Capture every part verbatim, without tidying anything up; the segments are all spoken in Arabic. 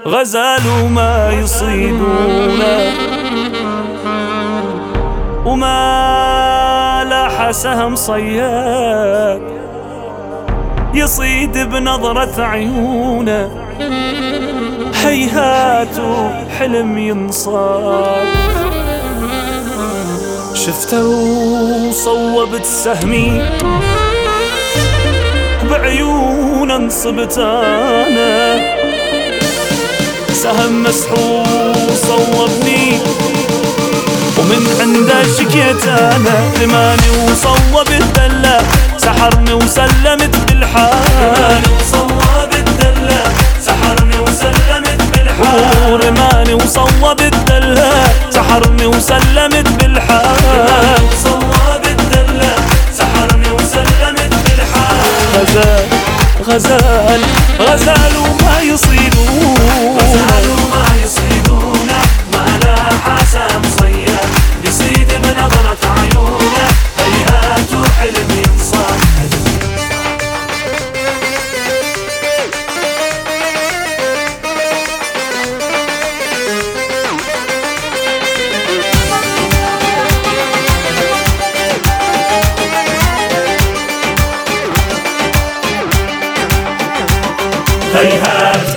غزال وما يصيدونه وما لاح سهم صياد يصيد بنظرة عيونه. هيهات حلم ينصاد شفته وصوبت سهمي بعيون انصبت انا. سهم مسحور صوبني ومن عنده شكيت انا. رماني وصوب الدلة سحرني وسلمت بالحال. وصوب الدلة سحرني وسلمت بالحال. ورماني وصوب الدلة سحرني وسلمت بالحال. وصوب الدلة سحرني وسلمت بالحال. غزال غزال غزال وما يصيدونه غزال وما يصيدونه ما لاح سهم صياد يصيد بنظرة عيونه. هيهات وحلم ينصاد هيهات.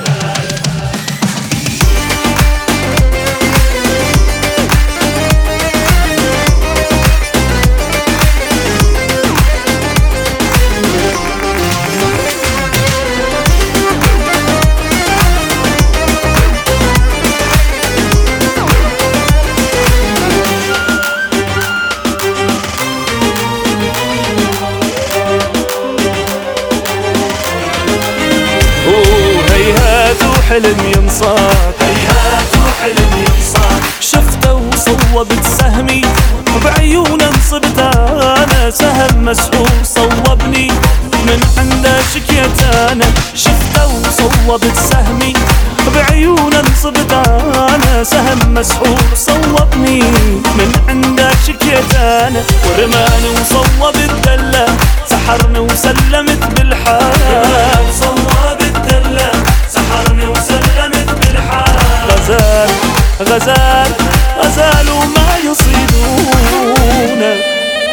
حلم ينصاد هيهات وحلم ينصاد. شفته وصوبت سهمي بعيون انصبت انا. سهم مسحور صوبني من عنده شكيت انا. شفته وصوبت سهمي بعيون انصبت انا. سهم مسحور صوبني من عنده شكيت انا. ورماني وصوب الدلة سحرني وسلمت بالحال. صوب الدلة سحرني وسلمت بالحال. غزال غزال غزال وما يصيدونه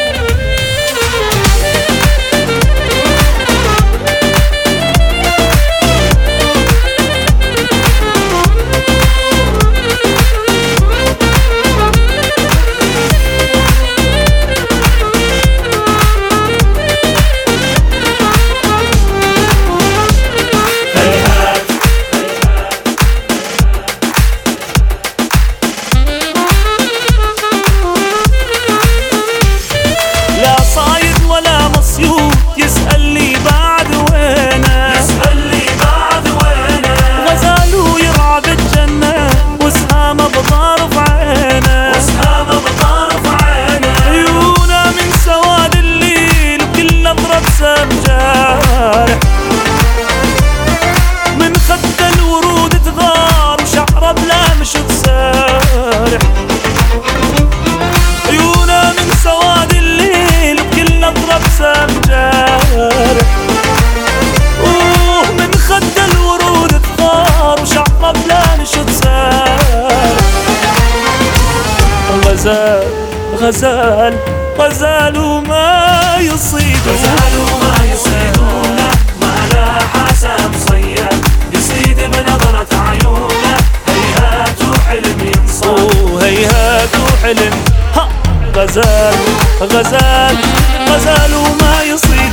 من خد الورود تغار وشعره بلا مش تسارح. عيونه من سواد الليل وكل نظرة بسام جارح. اوه من خد الورود تغار وشعره بلا مش تسارح. غزال غزال غزال وما يصيد غزال وما يصيدونه ما لاح سهم صياد يصيد بنظرة عيونه. هيهات وحلم ينصاد. هيهات وحلم ها. غزال غزال غزال وما يصيد